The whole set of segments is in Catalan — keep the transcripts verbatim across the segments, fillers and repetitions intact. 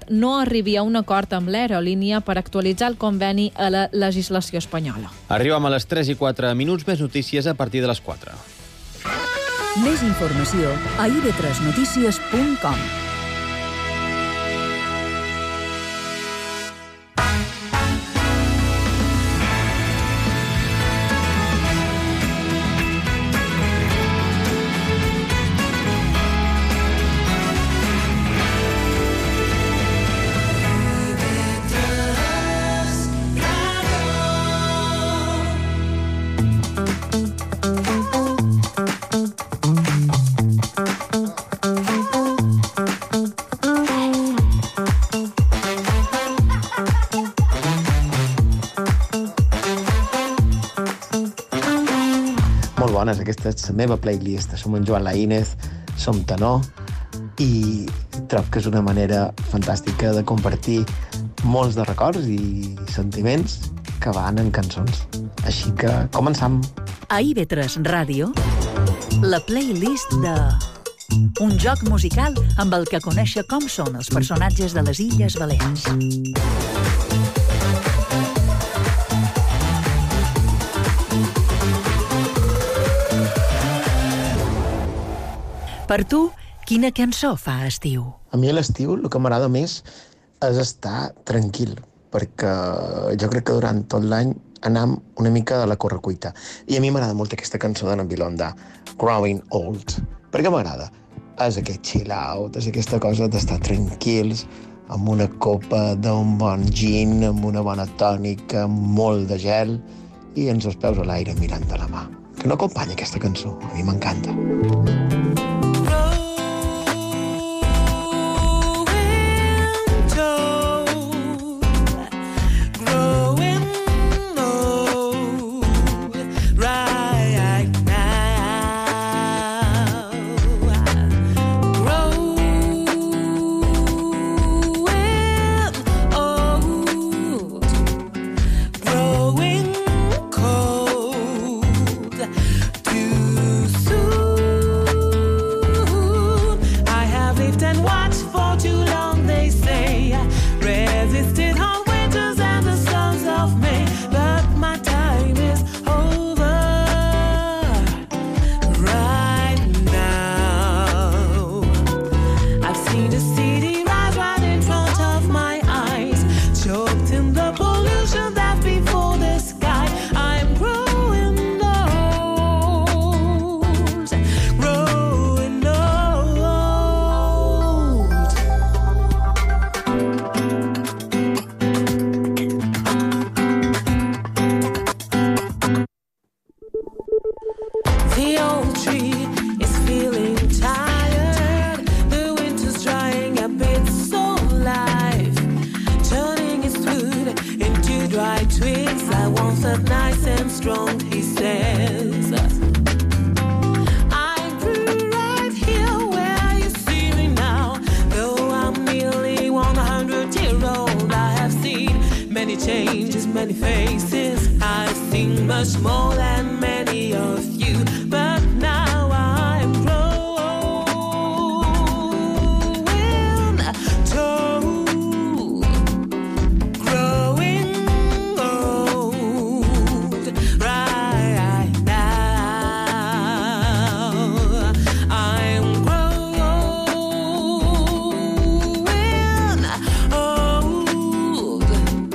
Renfe no arribi a un acord amb l'aerolínia per actualitzar el conveni a la legislació espanyola. Arribem a les tres i quatre minuts, més notícies a partir de les quatre. Més informació a i be tres notícies punt com. Aquesta és la meva playlist. Som en Joan Laínez, som tenor i trobo que és una manera fantàstica de compartir molts de records i sentiments que van en cançons. Així que començam. A i be tres Ràdio, la playlist de... un joc musical amb el que conèixer com són els personatges de les Illes Balears. Per tu, quina cançó fa estiu? A mi a l'estiu el que m'agrada més és estar tranquil, perquè jo crec que durant tot l'any anam una mica de la correcuita. I a mi m'agrada molt aquesta cançó de Nabilonda, Growing Old. Per què m'agrada? És aquest chill out, és aquesta cosa d'estar tranquils, amb una copa d'un bon gin, amb una bona tònica, amb molt de gel, i ens els peus a l'aire mirant de la mà. Que no acompanya aquesta cançó, a mi m'encanta.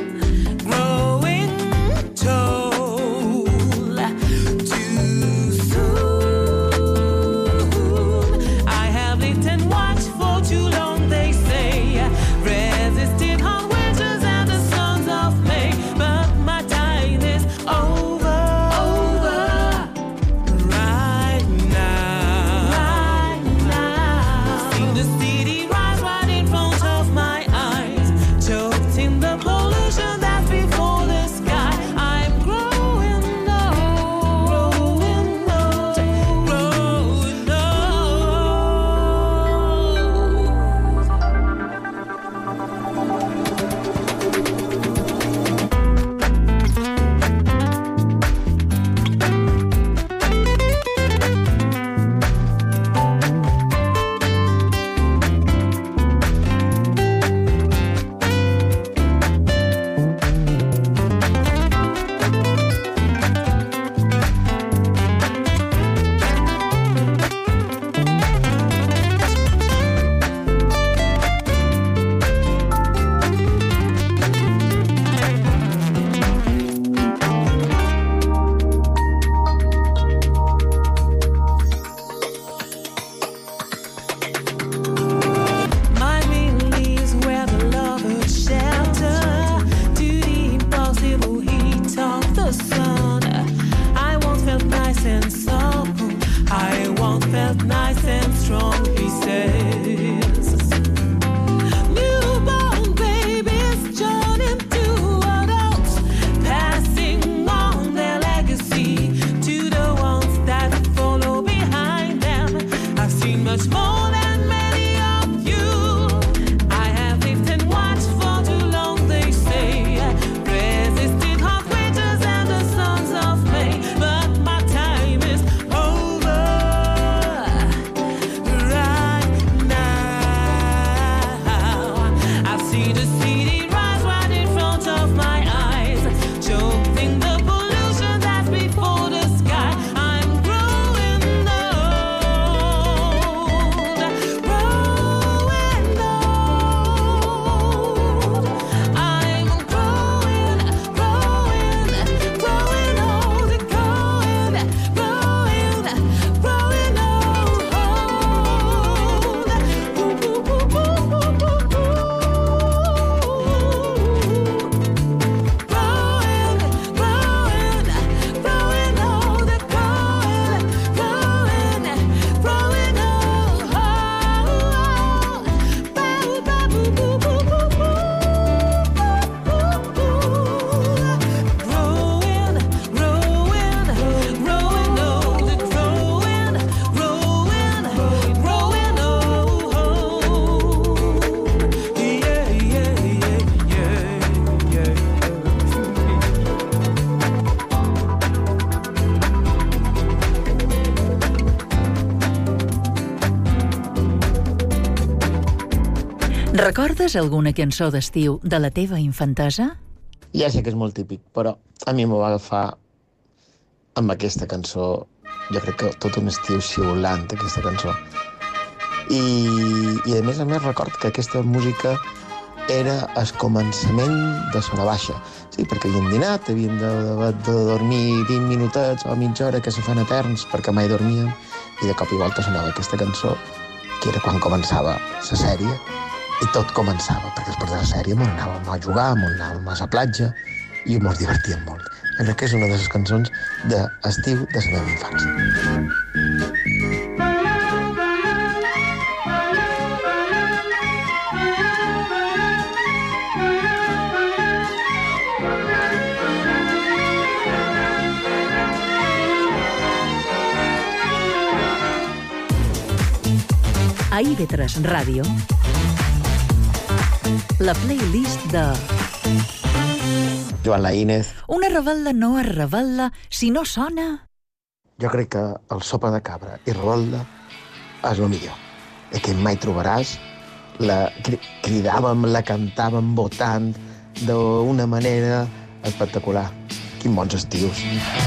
So Recordes alguna cançó d'estiu de la teva infantesa? Ja sé que és molt típic, però a mi m'ho va agafar amb aquesta cançó. Jo crec que tot un estiu xiulant, aquesta cançó. I, i a més a més record que aquesta música era el començament de Sona Baixa. Sí, perquè havíem dinat, havíem de, de, de dormir vint minutets o mitja hora que se fan eterns perquè mai dormíem, i de cop i volta sonava aquesta cançó, que era quan començava la sèrie, i tot començava, perquè després de la sèrie m'ho anàvem a jugar, m'ho anàvem a la platja, i ens divertíem molt. Jo crec que és una de les cançons d'estiu de la meva infància. A I V tres Ràdio, la playlist de... Joan Laínez. Una revetlla no es revetlla si no sona... Jo crec que el Sopa de Cabra i Revolda és el millor. I que mai trobaràs, la cridàvem, la cantàvem votant d'una manera espectacular. Quins bons estius.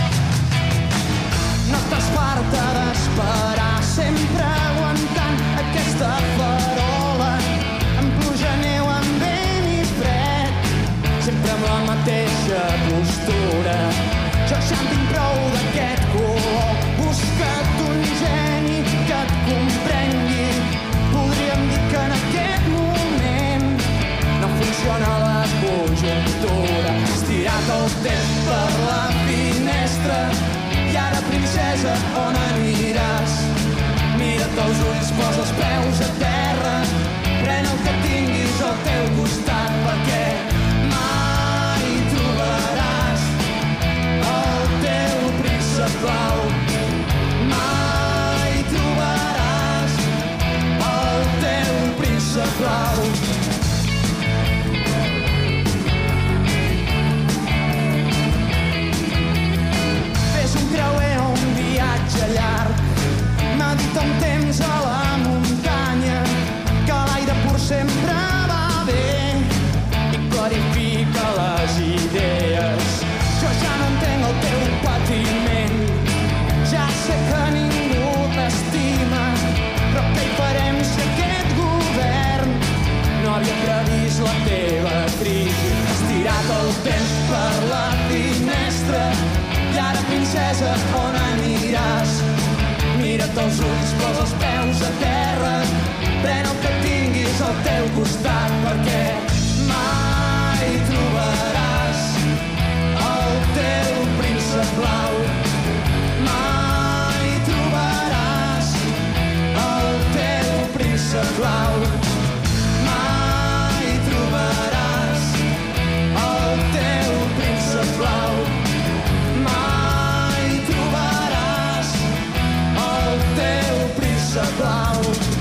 No estàs farta d'esperar, sempre aguantant aquesta farola, amb pluja, neu, amb vent i fred, sempre amb la mateixa postura. Jo ja en tinc prou d'aquest color, busca't un geni que et comprengui. Podríem dir que en aquest moment no funciona la conjuntura. Estirat el temps per la finestra, i ara, princesa, on aniràs? Mira't els ulls, posa els peus a terra, pren el que tinguis al teu costat, perquè mai trobaràs el teu príncep blau. Mai trobaràs el teu príncep blau. Creuer un viatge llarg, medita un temps a la muntanya, que l'aire pur sempre va bé i clarifica les idees. Jo ja no entenc el teu patiment, ja sé que ningú t'estima, però què hi farem si aquest govern no havia previst la teva crisi? Estirat el temps per la finestra, i ara, princesa, on aniràs? Mira't els ulls, posa els peus a terra, pren el que tinguis al teu costat, perquè mai trobaràs el teu príncep blau. Mai trobaràs el teu príncep blau. Mai trobaràs el teu príncep blau. Mai trobaràs el teu príncep blau.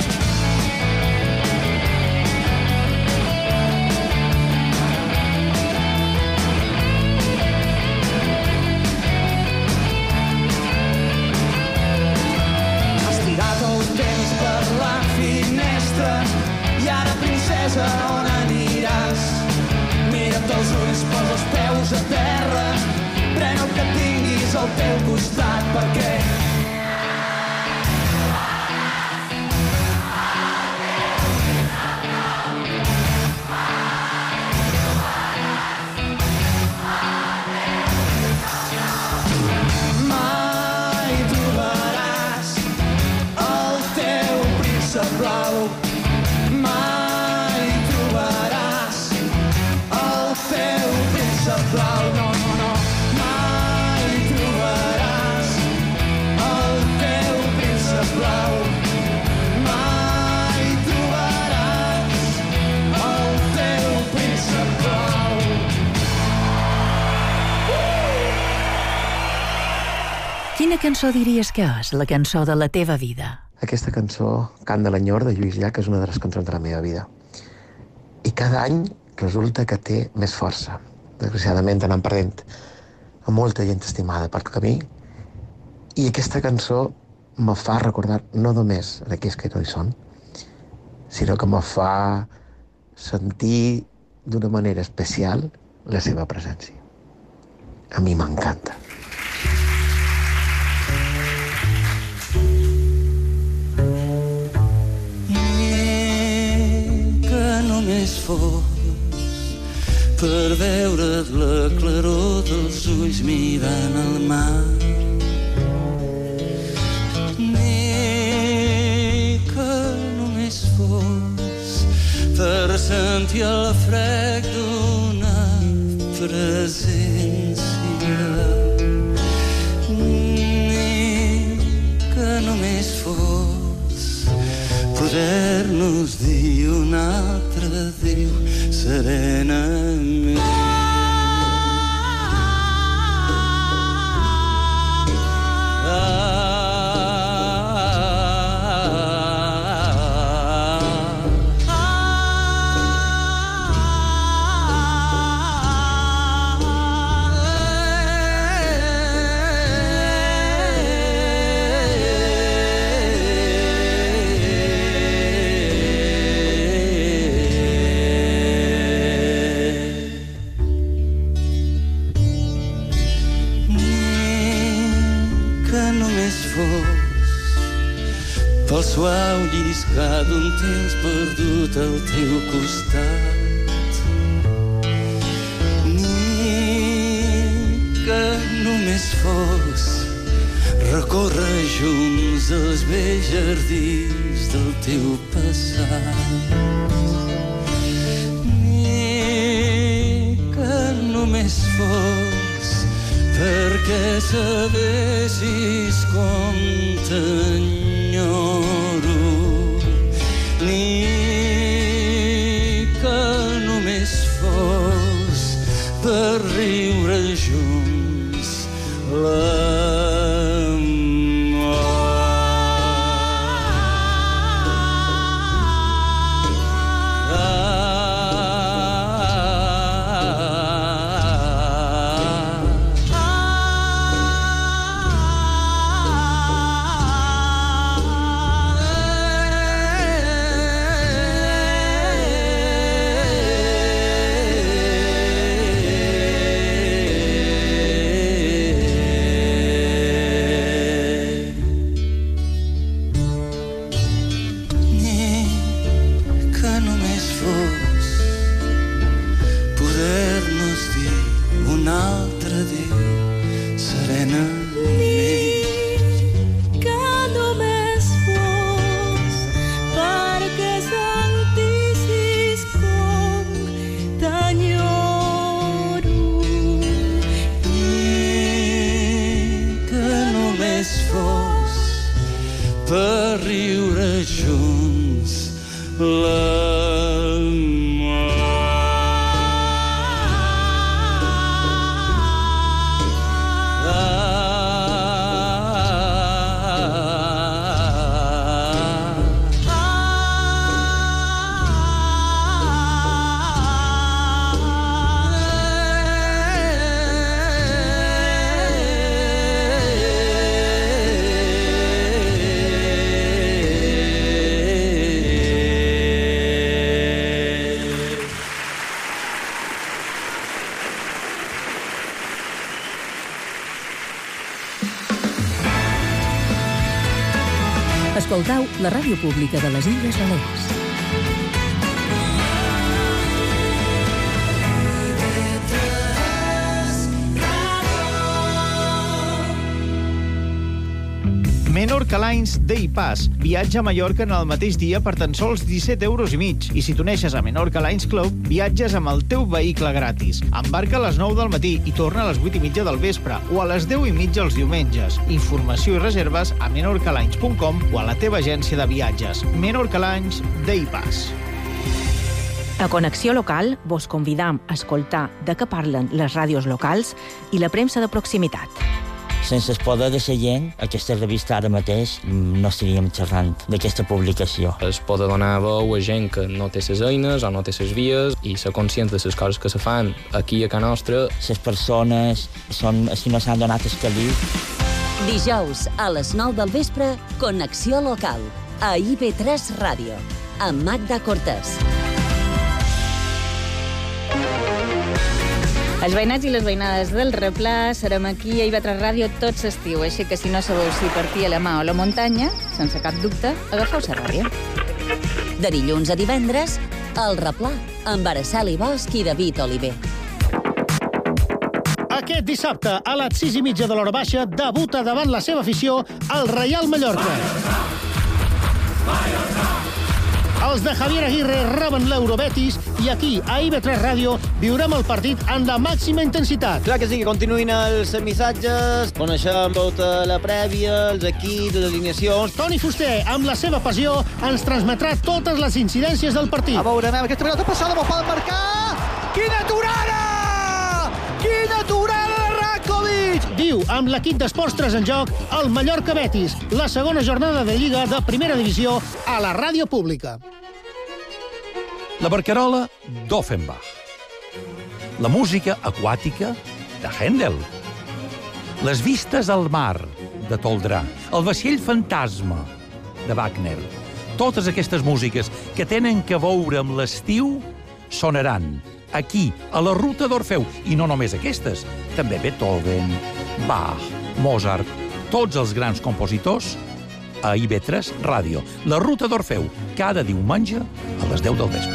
Has tirat el temps per la finestra, i ara, princesa, on aniràs? Mira't els ulls, posa els peus a terra, pren el que tinguis al teu costat, perquè mai trobaràs el teu príncep blau. Mai trobaràs el teu príncep blau. No, no, no. Mai trobaràs el teu príncep blau. Mai trobaràs el teu príncep blau. Quina cançó diries que és la cançó de la teva vida? Aquesta cançó, Cant de l'enyor, de Lluís Llach, és una de les cançons de la meva vida. I cada any resulta que té més força. Desgraciadament anant perdent a molta gent estimada pel camí. I aquesta cançó me fa recordar no només d'aquells que no hi són, sinó que me fa sentir d'una manera especial la seva presència. A mi m'encanta. Que només fos per veure la claror dels ulls mirant el mar. Ni que només fos per sentir el frec d'una presència. Ni que només fos poder-nos dir un altre adéu serenament. Pel suau lliscar d'un temps perdut al teu costat. Ni que només fos recórrer junts els vells jardins del teu passat. Ni que només fos perquè sabessis com t'enyoro. Ni que només fos per riure junts l'amor. Per riure junts l'amor. Escoltau la ràdio pública de les Illes Balears. Menorca Lines Day Pass. Viatge a Mallorca en el mateix dia per tan sols disset euros i mig. I si t'uneixes a Menorca Lines Club, viatges amb el teu vehicle gratis. Embarca a les nou del matí i torna a les vuit i mitja del vespre o a les deu i mitja els diumenges. Informació i reserves a menorca lines punt com o a la teva agència de viatges. Menorca Lines Day Pass. A Connexió Local vos convidam a escoltar de què parlen les ràdios locals i la premsa de proximitat. Sense el poder de la gent, aquesta revista ara mateix no estaríem xerrant d'aquesta publicació. Es pot donar veu a gent que no té les eines o no té les vies i ser conscients de les coses que se fan aquí a casa nostra. Les persones són els que no s'han donat el camí. Dijous a les nou del vespre, Connexió Local, a I B tres Ràdio, amb Magda Cortés. Els veïnats i les veïnades del Replà serem aquí a I V tres Ràdio tot l'estiu, així que si no sabeu si partir a la mà o la muntanya, sense cap dubte, agafeu la ràdio. De dilluns a divendres, El Replà, amb Araceli Bosch i David Oliver. Aquest dissabte, a les sis i mitja de l'hora baixa, debuta davant la seva afició el Reial Mallorca. Els de Javier Aguirre reben l'Eurobetis i aquí, a I V tres Ràdio, viurem el partit en la màxima intensitat. Clar que sí, que continuïn els missatges, coneixem tota la prèvia, els equips, les alineacions. Toni Fuster, amb la seva passió, ens transmetrà totes les incidències del partit. A veure, anem, aquesta pilota passada, no poden marcar! Quina aturada! Quina aturada de Rakovic! Viu amb l'equip d'Esports tres en joc el Mallorca Betis, la segona jornada de Lliga de Primera Divisió a la ràdio pública. La barcarola d'Offenbach. La música aquàtica de Händel. Les vistes al mar de Toldrà. El vaixell fantasma de Wagner. Totes aquestes músiques que tenen que veure amb l'estiu sonaran aquí, a la ruta d'Orfeu. I no només aquestes, també Beethoven, Bach, Mozart, tots els grans compositors a I V tres Ràdio. La ruta d'Orfeu, cada diumenge a les deu del vespre.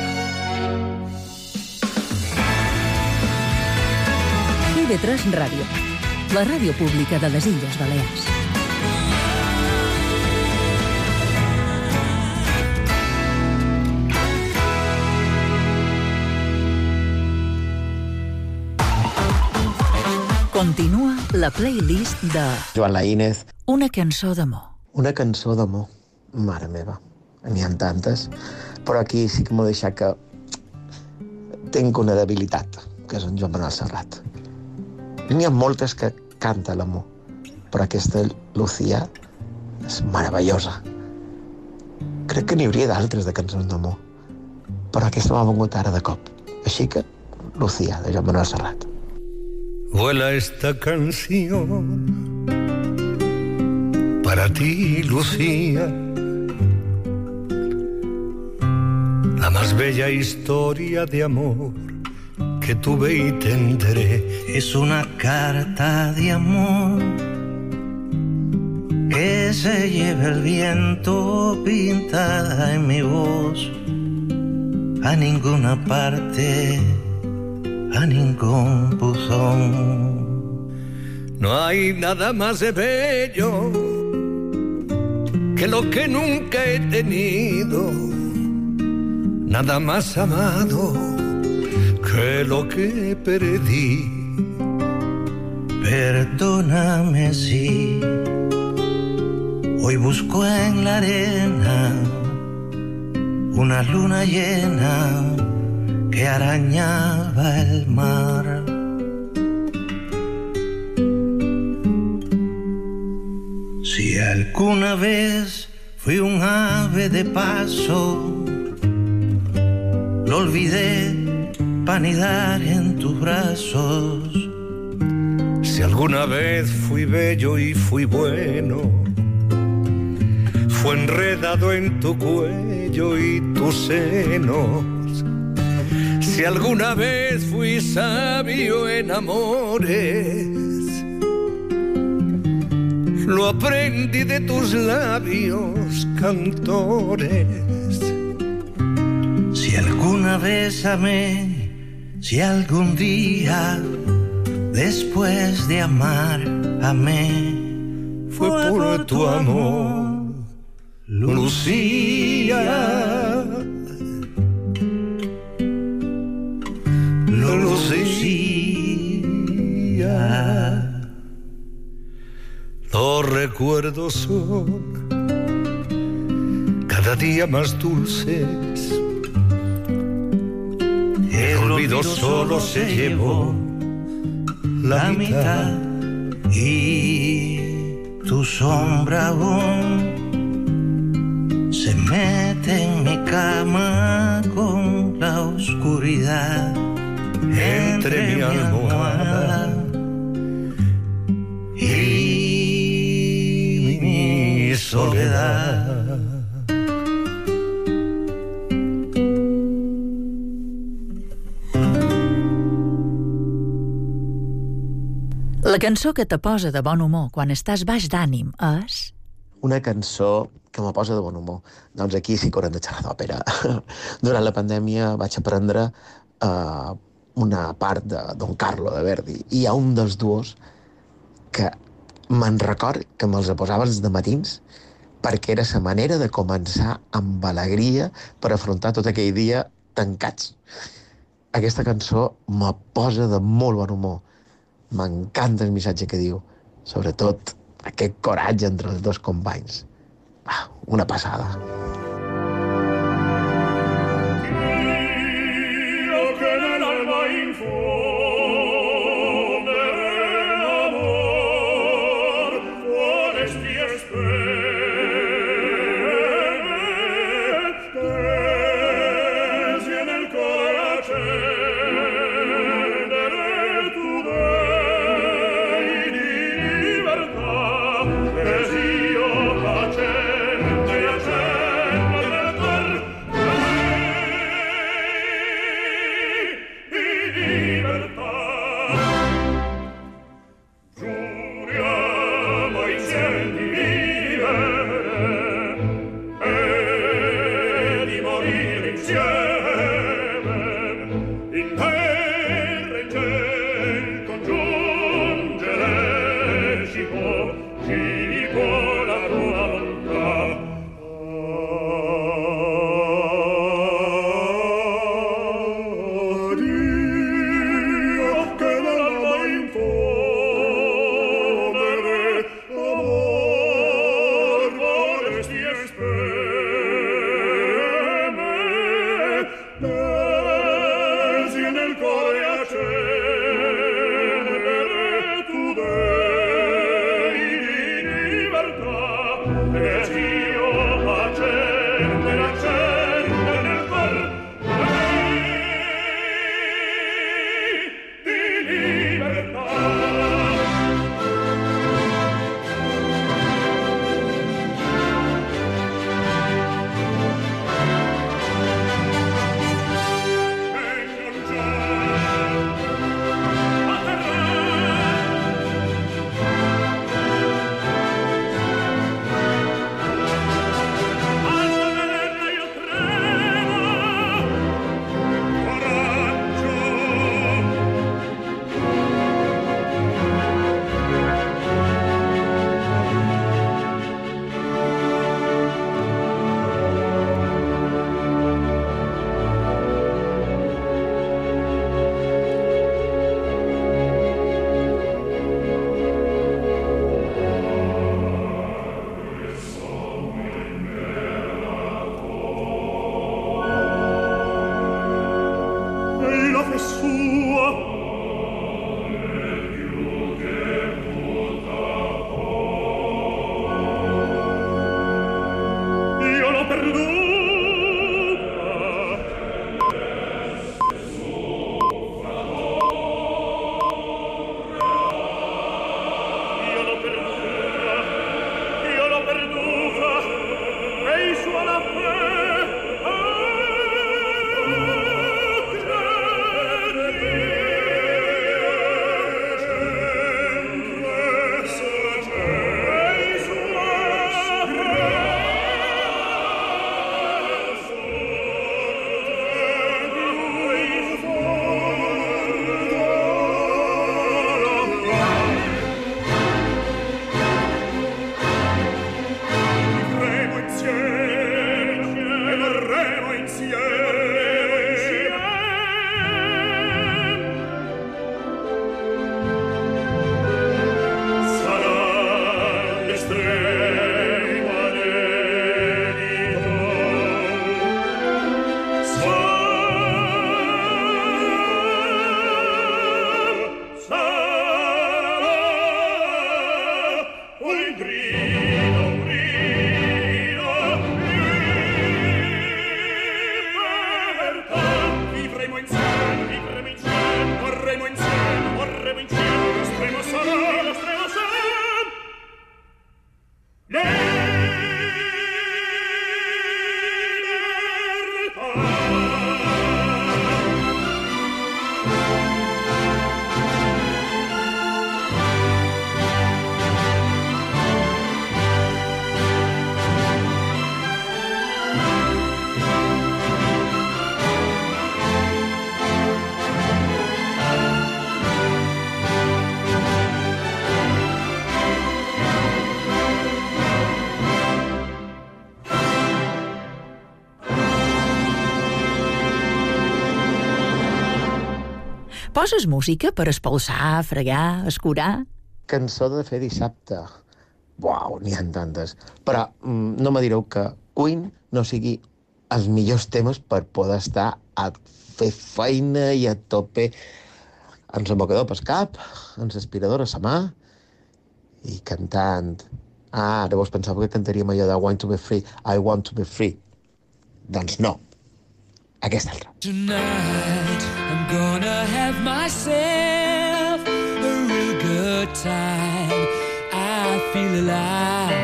I V tres Ràdio, la ràdio pública de les Illes Balears. Continua la playlist de Joan Laínez. Una cançó d'amor. Una cançó d'amor. Mare meva, n'hi ha tantes. Però aquí sí que m'ho deixat que tinc una debilitat, que és en Joan Manuel Serrat. N'hi ha moltes que canta l'amor, però aquesta Lucía és meravellosa. Crec que n'hi hauria d'altres de cançons d'amor, però aquesta m'ha vengut ara de cop. Així que, Lucía, de Joan Manuel Serrat. Vuela esta canción para ti, Lucía, la más bella historia de amor que tuve y tendré. Es una carta de amor que se lleva el viento pintada en mi voz, a ninguna parte, a ningún buzón. No hay nada más bello que lo que nunca he tenido, nada más amado que lo que perdí. Perdóname si hoy busco en la arena una luna llena que arañaba el mar. Si alguna vez fui un ave de paso, lo olvidé para anidar en tus brazos. Si alguna vez fui bello y fui bueno, fue enredado en tu cuello y tus senos. Si alguna vez fui sabio en amores, lo aprendí de tus labios cantores. Si alguna vez amé, si algún día después de amar amé, fue por tu amor, Lucía. Lucía. Los recuerdos son cada día más dulces. El olvido solo se llevó la mitad. Y tu sombra aún se mete en mi cama con la oscuridad entre mi almohada y mi soledad. La cançó que te posa de bon humor quan estàs baix d'ànim és... Una cançó que me posa de bon humor. Doncs aquí sí que haurem de xerrar d'òpera. Durant la pandèmia vaig aprendre uh, una part de Don Carlo de Verdi. I hi ha un dels duos que me'n record que me'ls posava els dematins perquè era la manera de començar amb alegria per afrontar tot aquell dia tancats. Aquesta cançó me posa de molt bon humor. M'encanta el missatge que diu. Sobretot aquest coratge entre els dos companys. Ah, una passada. Thank you. Poses música per espolsar, fregar, escurar? Cançó de fer dissabte. Uau, n'hi ha tantes. Però mm, no me direu que Queen no sigui els millors temes per poder estar a fer feina i a tope amb l'embocador pel cap, amb l'aspiradora a la mà i cantant. Ah, llavors pensava que cantaríem allò de Want to be free, I want to be free. Doncs no. Aquesta altra. Tonight I'm gonna have myself a real good time. I feel alive.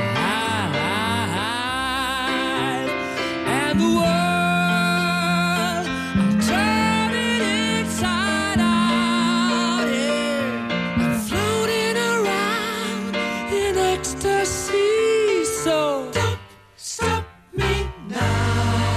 And the world, I'm turning inside out. Yeah. I'm floating around in ecstasy. So don't stop me now.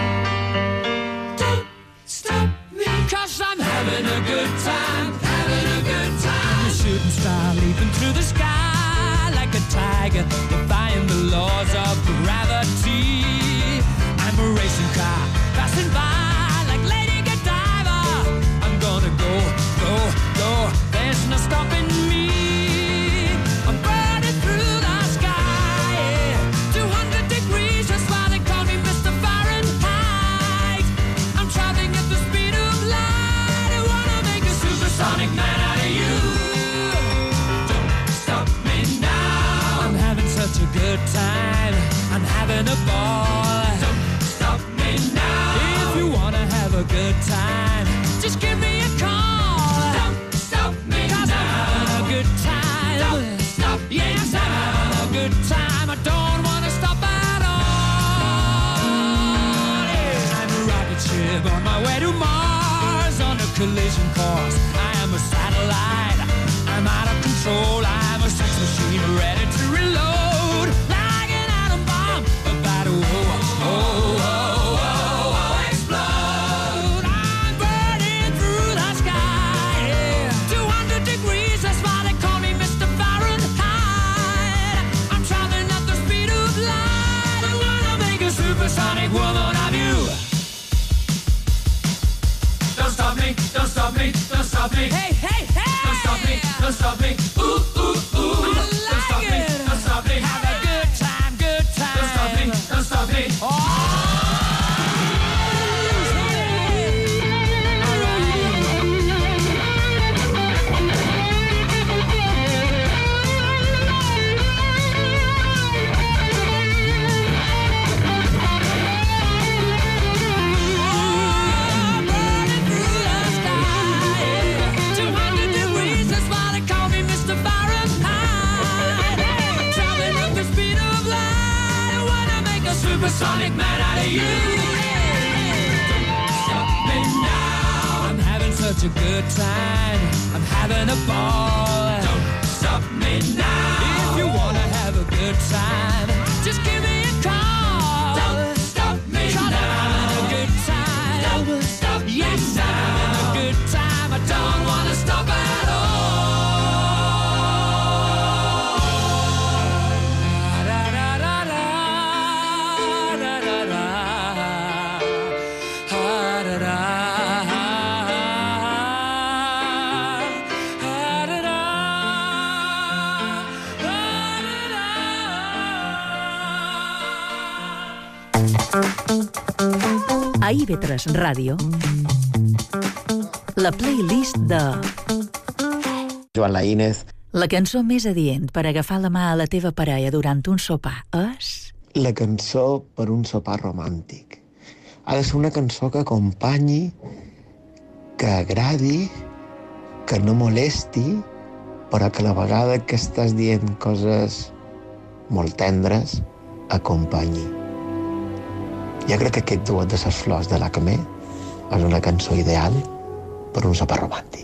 Cause I'm having a good time, having a good time. A shooting star leaping through the sky like a tiger, defying the laws of gravity. I'm a racing car passing by like Lady Godiva. I'm gonna go, go, go. There's no stopping me. I'm burning through the sky, yeah. two hundred degrees, that's why they call me Mister Fahrenheit. I'm traveling at the speed of light. I wanna make a supersonic man out of you. Don't stop me now. I'm having such a good time. I'm having a ball. Don't stop me now. If you wanna have a good time, just give me a call. Don't stop me now. I'm having a good time. Don't stop me now. Yes, I'm having a good time. I don't wanna stop at all. Yeah. I'm a rocket ship on my way to Mars on a collision course. I am a satellite. I'm out of control. I'm a sex machine ready to reload. Like an atom bomb about to oh, oh, oh, oh, oh, explode. I'm burning through the sky. Yeah. two hundred degrees, that's why they call me Mister Fahrenheit. I'm traveling at the speed of light. I wanna make a supersonic woman of you. Don't stop me, don't stop me, don't stop me. Hey, hey, hey! Don't stop me, don't stop me. Ooh, ooh, ooh. I like don't stop it. me, don't stop me. Have a good time, good time. Don't stop me, don't stop me. Oh! Supersonic man out of you. Don't stop me now. I'm having such a good time. I'm having a ball. Don't stop me now. If you wanna have a good time, just give me a call. Don't stop me now. I'm having a good time. Don't stop me yes, now. I'm having a good time. I don't wanna stop at all. A I V tres Ràdio, la playlist de Joan Laínez. La cançó més adient per agafar la mà a la teva parella durant un sopar és... La cançó per un sopar romàntic. Ha de ser una cançó que acompanyi, que agradi, que no molesti, però que a la vegada que estàs dient coses molt tendres, acompanyi. Jo crec que aquest duet de les flors de l'Acme és una cançó ideal per un sopar romàntic.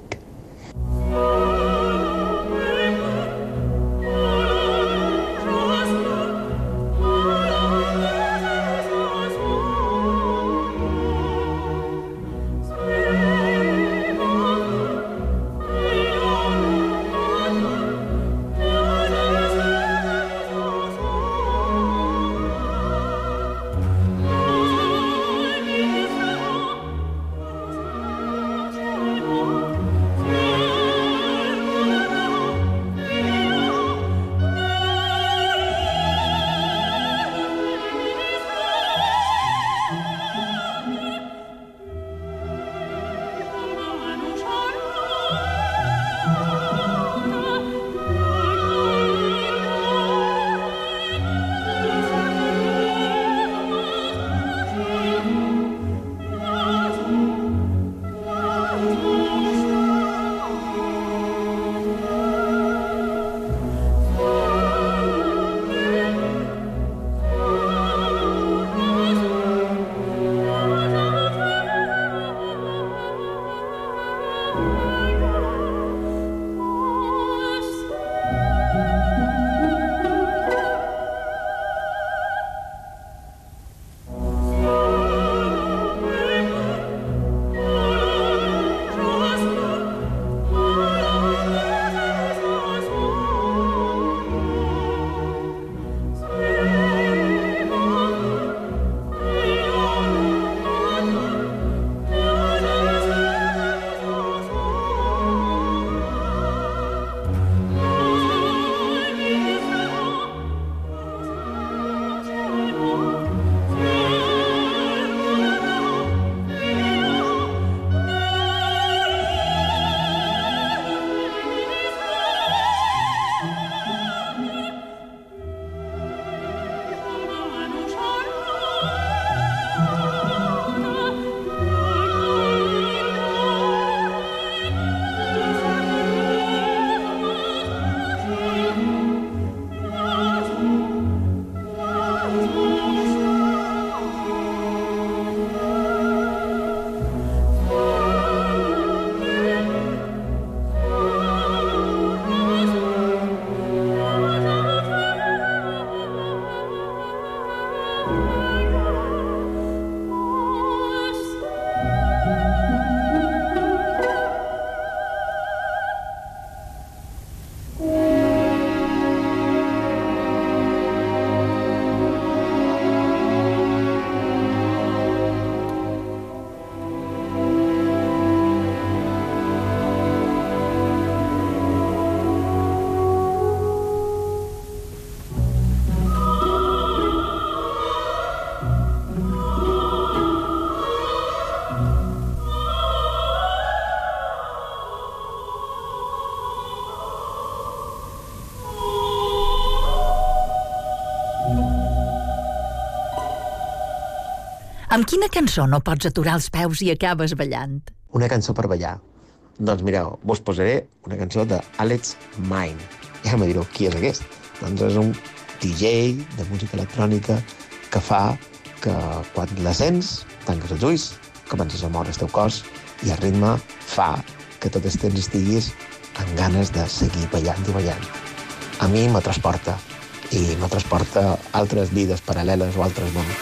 Amb quina cançó no pots aturar els peus i acabes ballant? Una cançó per ballar. Doncs mireu, vos posaré una cançó d'Alex Mine. Ja me direu qui és aquest. Doncs és un D J de música electrònica que fa que quan la sents, tanques els ulls, comences a moure el teu cos i el ritme fa que tot el temps estiguis amb ganes de seguir ballant i ballant. A mi me transporta i me transporta altres vides paral·leles o altres mons.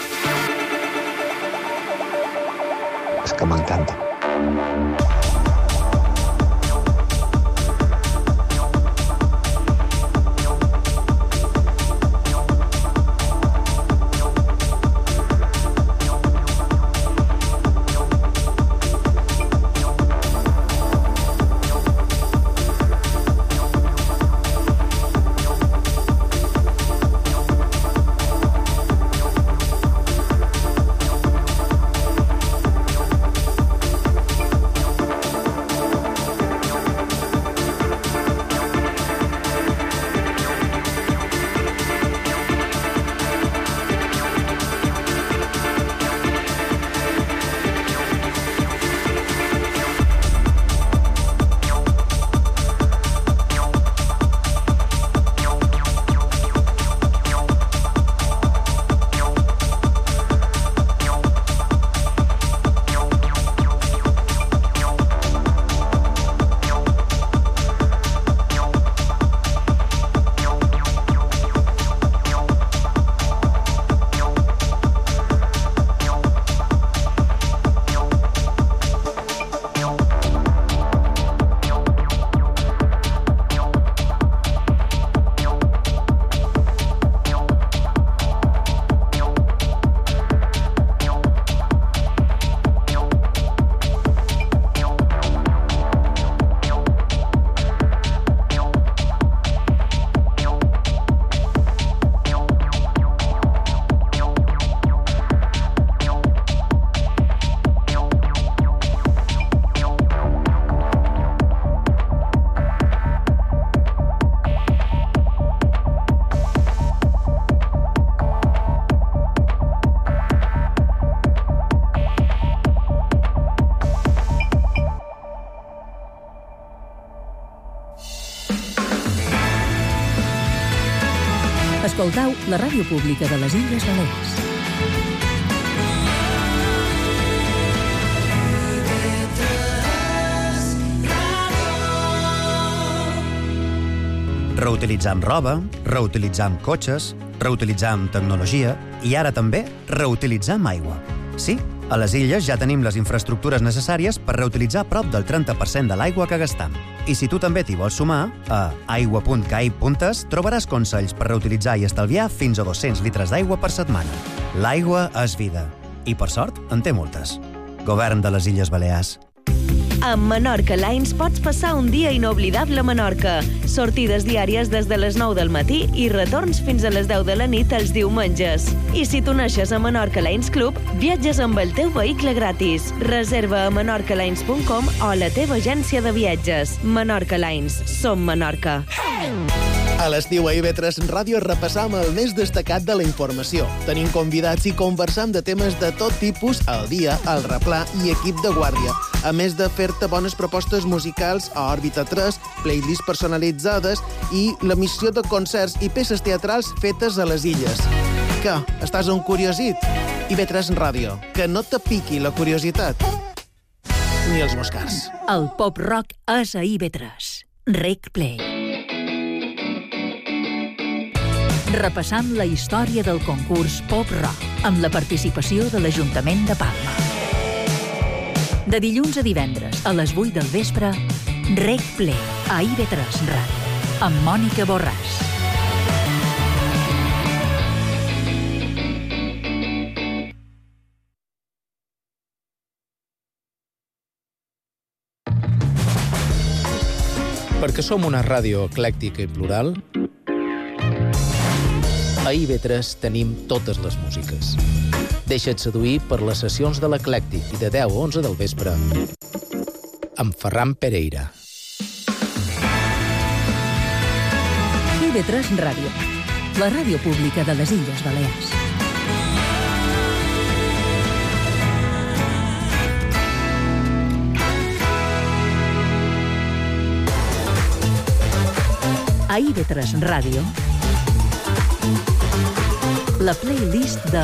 És que m'encanta. Escoltau la ràdio pública de les Illes Balears. I V tres Reutilitzam roba, reutilitzam cotxes, reutilitzam tecnologia i ara també reutilitzam aigua. Sí, a les illes ja tenim les infraestructures necessàries per reutilitzar prop del trenta per cent de l'aigua que gastam. I si tu també t'hi vols sumar, a aigua punt caib punt es trobaràs consells per reutilitzar i estalviar fins a dos-cents litres d'aigua per setmana. L'aigua és vida. I, per sort, en té moltes. Govern de les Illes Balears. Amb Menorca Lines pots passar un dia inoblidable a Menorca. Sortides diàries des de les nou del matí i retorns fins a les deu de la nit els diumenges. I si t'uneixes a Menorca Lines Club, viatges amb el teu vehicle gratis. Reserva a menorca lines punt com o a la teva agència de viatges. Menorca Lines. Som Menorca. A l'estiu a I V tres Ràdio repassam el més destacat de la informació. Tenim convidats i conversam de temes de tot tipus al dia, al replà i equip de guàrdia. A més de fer-te bones propostes musicals a Òrbita tres, playlists personalitzades i l'emissió de concerts i peces teatrals fetes a les illes. Què? Estàs un curiosit? I V tres Ràdio. Que no te piqui la curiositat. Ni els moscars. El pop-rock és a I V tres. Rec Play. Repassam la història del concurs Pop Rock amb la participació de l'Ajuntament de Palma. De dilluns a divendres a les vuit del vespre, Rec Play a I V tres Ràdio amb Mònica Borràs. Perquè som una ràdio eclèctica i plural, a I V tres tenim totes les músiques. Deixa't seduir per les sessions de l'Eclèctic i de deu a onze del vespre amb Ferran Pereira. I V tres Ràdio, la ràdio pública de les Illes Balears. A I V tres Ràdio, la playlist de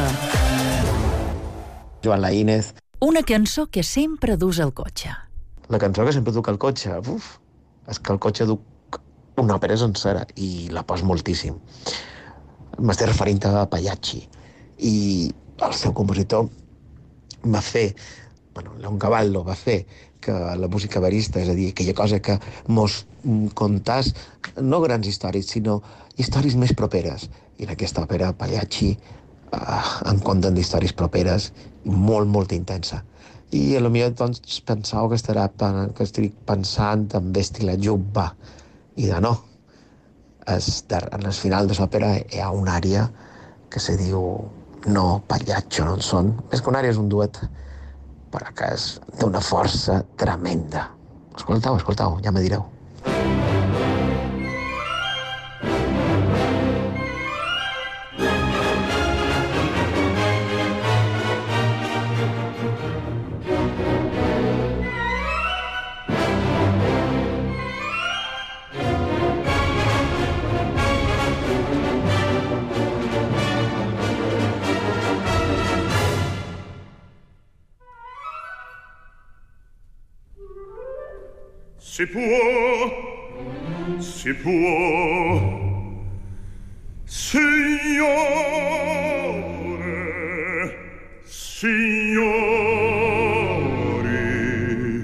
Joan Laínez. Una cançó que sempre dus al cotxe. La cançó que sempre duc al cotxe, uf, és que al cotxe duc una òpera sencera i la pos moltíssim. M'estic referint a Pagliacci i el seu compositor va fer, bueno, Leoncavallo va fer que la música verista, és a dir, aquella cosa que mos contàs no grans històries, sinó històries més properes. I en aquesta òpera Pagliacci eh, en conten d'històries properes i molt, molt intensa. I potser doncs, pensau que, estarà, que estic pensant en Vesti la Giubba, i de no. Es, de, en el final de l'òpera hi ha una àrea que se diu No Pagliaccio non son. Més que una àrea és un duet, però que és d'una força tremenda. Escoltau, escoltau, ja me direu. Si può, si può, signore, signori,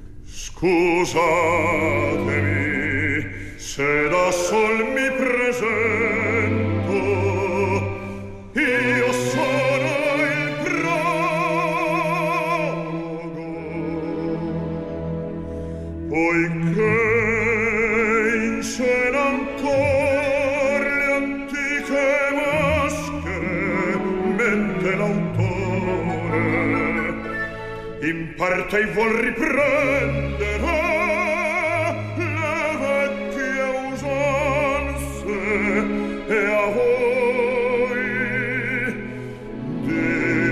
scusatemi se da sol mi presento, io sono il prologo, poiché in scena ancor le antiche maschere mette l'autore, in parte vuol riprendere le vecchie usanze e a voi di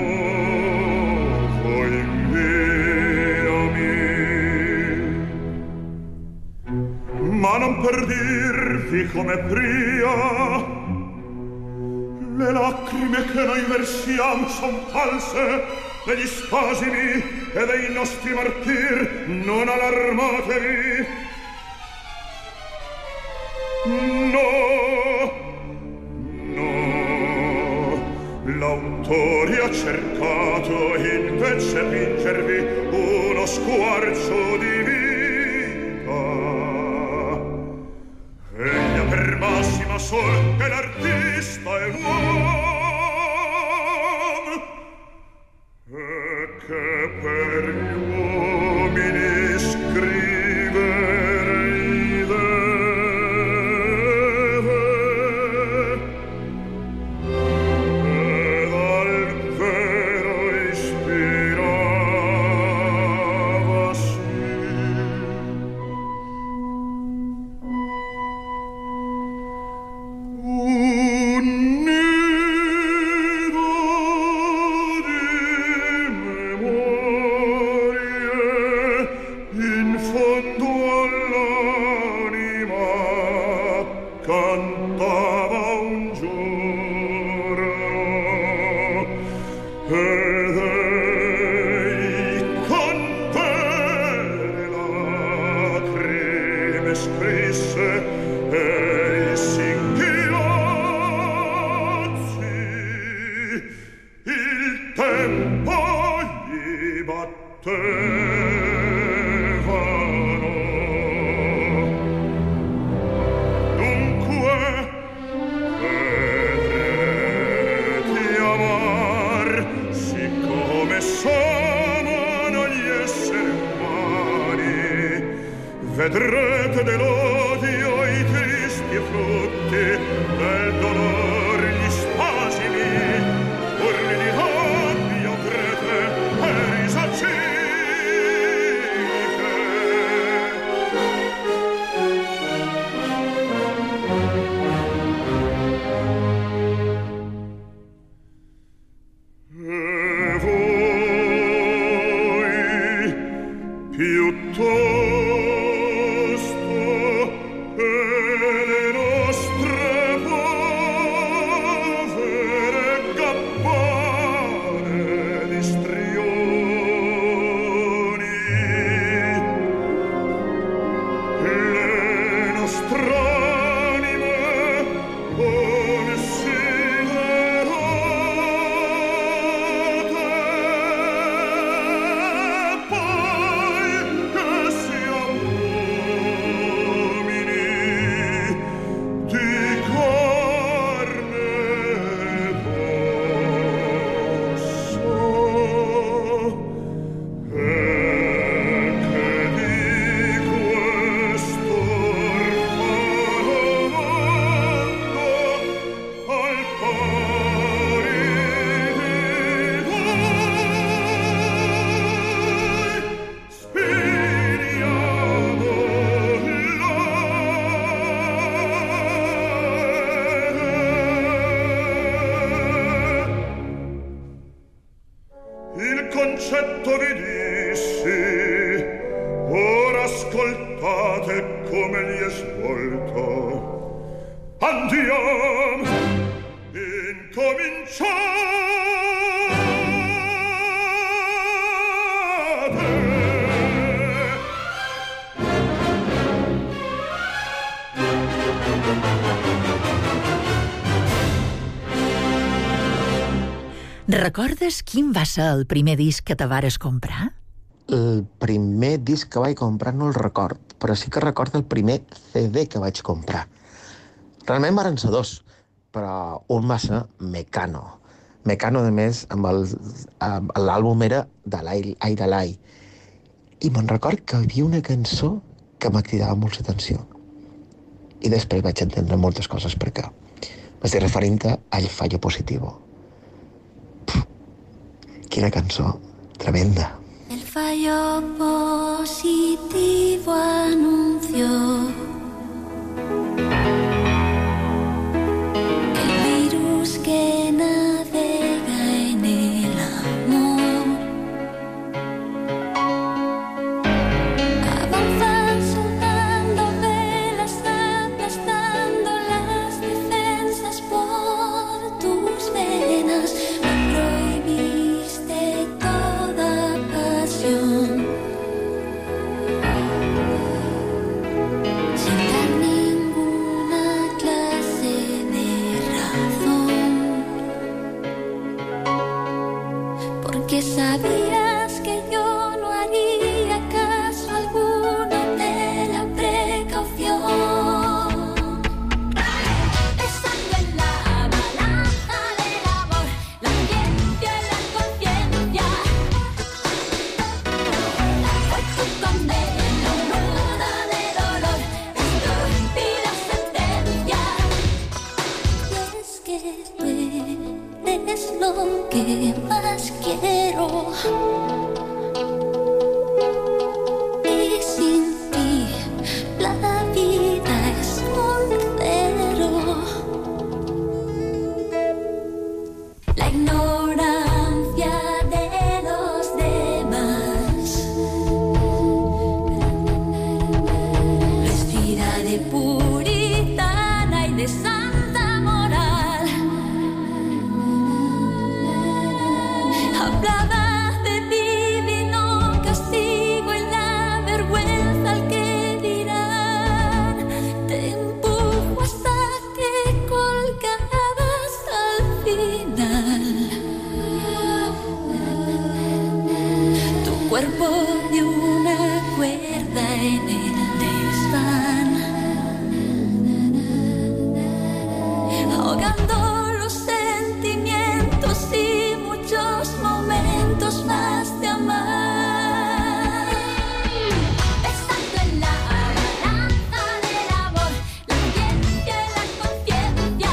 nuovo inviami. Ma non per dirvi come pria, le lacrime che noi versiamo son false, degli spasimi e dei nostri martir, non allarmatevi. No, no, l'autore ha cercato invece fingervi uno squarcio di vita. Egli ha per massima sol che l'artista è un uomo e che per gli uomini scriverei deve ed al vero ispiravasi. Un nido di memorie in fondo all'anima cantava un giorno ed ei con vere lacrime scrisse ei singhiozzi il tempo gli battevano. Dunque vedrete amar siccome s'amano gli esseri umani, vedrete dell'odio i tristi frutti, del dolor gli spasimi, urli di rabbia avrete e risarcite. E voi piuttosto che le nostre povere gabbane di strioni, le nostre anime considerate, poi che siamo uomini di carne ed ossa, e che di questo orfano mondo al pari di voi spiriamo il concetto vi dissi, ora ascoltate come gli è svolto. Andiamo, Recordes quin va ser el primer disc que te vares comprar? El primer disc que vaig comprar no el record, però sí que recordo el primer C D que vaig comprar. Realment van ser dos, però un va ser Mecano. Mecano, a més, amb el, amb l'àlbum era de l'Ai de l'Ai. I me'n record que hi havia una cançó que m'ha cridat molt l'atenció. I després vaig entendre moltes coses per què. M'estic referint al Fallo Positivo. Pff, quina cançó tremenda. El fallo positivo anunció el virus que navega en el amor. Avanzan soldando velas, aplastando las defensas por tus venas. Me prohibiste toda pasión. de puritana y de santa moral. Hablaba de divino castigo y la vergüenza al que dirán. Te empujo hasta que colgabas al final. Tu cuerpo de una cuerda en el desván, ahogando los sentimientos y muchos momentos más de amar. Pesando en la balanza del amor, la ciencia y la conciencia.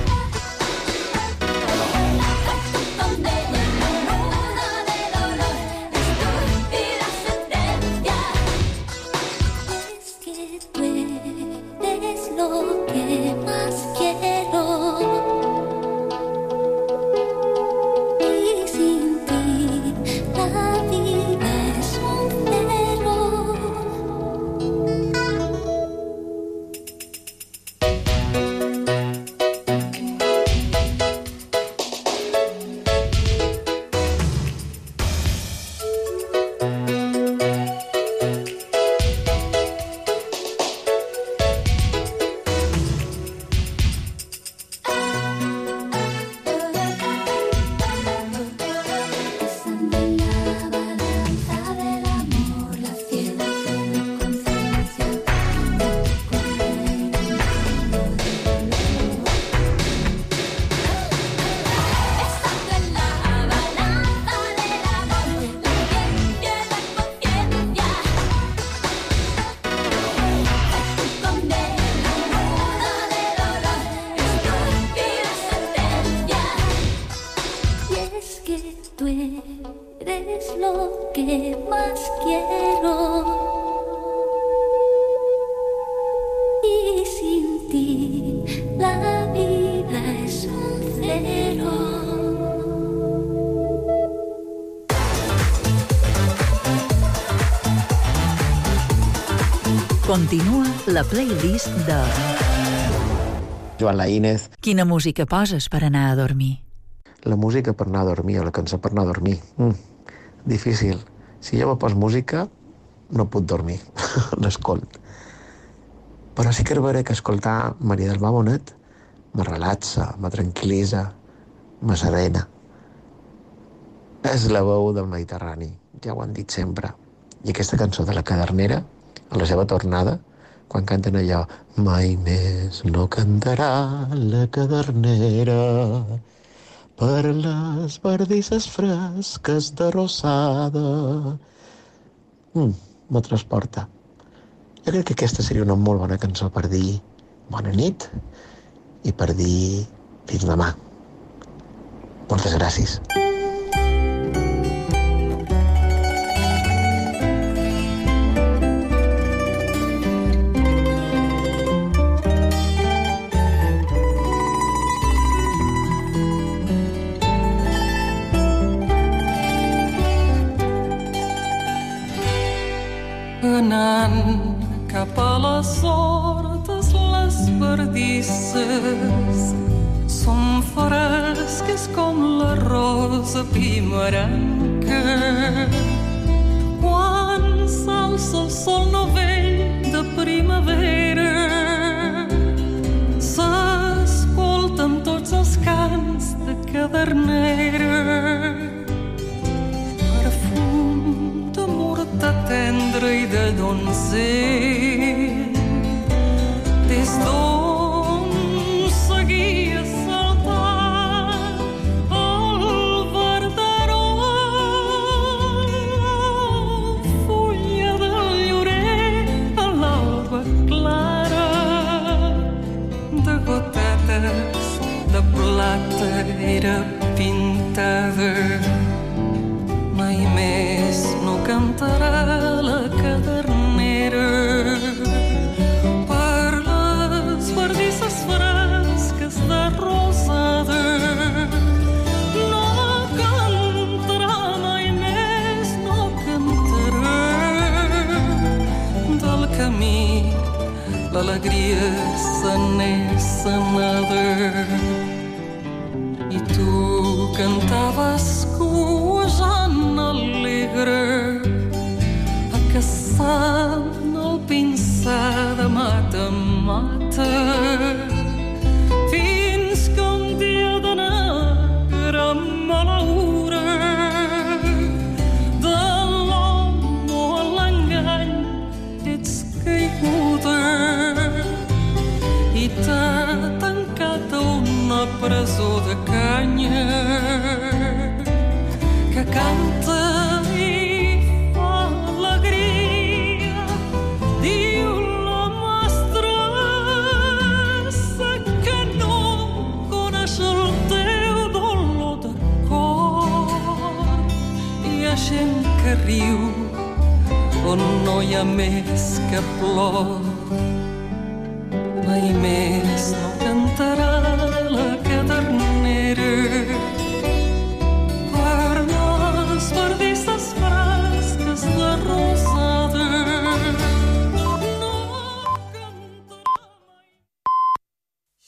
Tu condena en la luna del dolor, estúpida sentencia. Es que tú eres lo que más quiero. Y sin ti la vida es un cero. Pesando en la balanza del amor, la ciencia y la conciencia. Pesando en la balanza del amor, la ciencia y la conciencia. Tu condena en la luna del dolor, estúpida sentencia. Y es que tú eres lo que más quiero. Y sin ti la vida es un cero. Continua la playlist de Joan Laínez. Quina música poses per anar a dormir? La música per anar a dormir, o la cançó per anar a dormir. Mm, difícil. Si jo me pos música, no puc dormir. L'escolt. Però sí que és vera que escoltar Maria del Mar Bonet me relaxa, me tranquil·litza, me serena. És la veu del Mediterrani, ja ho han dit sempre. I aquesta cançó de la Cadernera, a la seva tornada, quan canten allò mai més no cantarà la cadernera per les verdisses fresques de Rosada. Mm, me transporta. Jo crec que aquesta seria una molt bona cançó per dir bona nit i per dir fins demà. Moltes gràcies. Anant cap a les hortes, les verdisses són fresques com la rosa primerenca. Quan s'alça el sol novell de primavera, s'escolten tots els cants de cadernera. Perfum de murta tendra i de donzell, des d'on seguia saltant el verderol, la fulla del llorer a l'alba clara, de gotetes de plata era pintada. Mai més no cantarà la cadernera per les verdisses fresques de Rosada. No cantarà mai més, no cantarà del camí alegria se n'és another. I tu cantaves cuejant alegre, acaçant el pinsà de mata en mata, fins que un dia de negra malaura de l'home a l'engany ets caiguda i t'ha tancat a una presó de canya que canta i fa alegria. Diu la mestressa que no coneix el teu dolor de cor. Hi ha gent que riu on no hi ha més que plor. Mai més no cantarà la cadernera